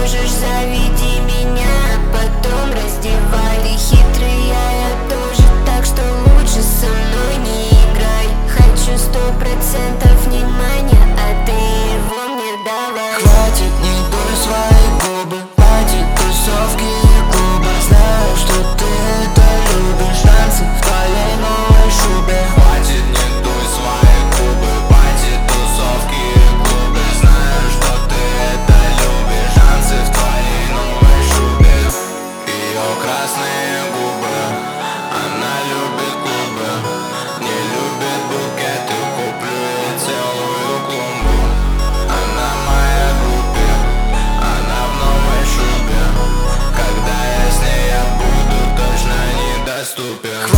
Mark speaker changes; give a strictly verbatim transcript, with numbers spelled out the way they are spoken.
Speaker 1: можешь, заведи меня, потом раздевай. Ты хитрый, а я тоже, так что лучше со мной не играй. Хочу сто процентов внимания, а ты его мне давай.
Speaker 2: Хватит, не дуй свои губы, хватит тусовки и клубы. Знаю, что ты это любишь, танцы в твоей новой шубе.
Speaker 3: Хватит, не дуй свои губы, хватит тусовки и клубы. Знаю, что ты это любишь, танцы в твоей новой шубе. Ее красные губы, она любит клубы, не любит букеты, куплю ей целую клумбу. Она моя группе, она в новой шубе. Когда я с ней, я буду точно недоступен.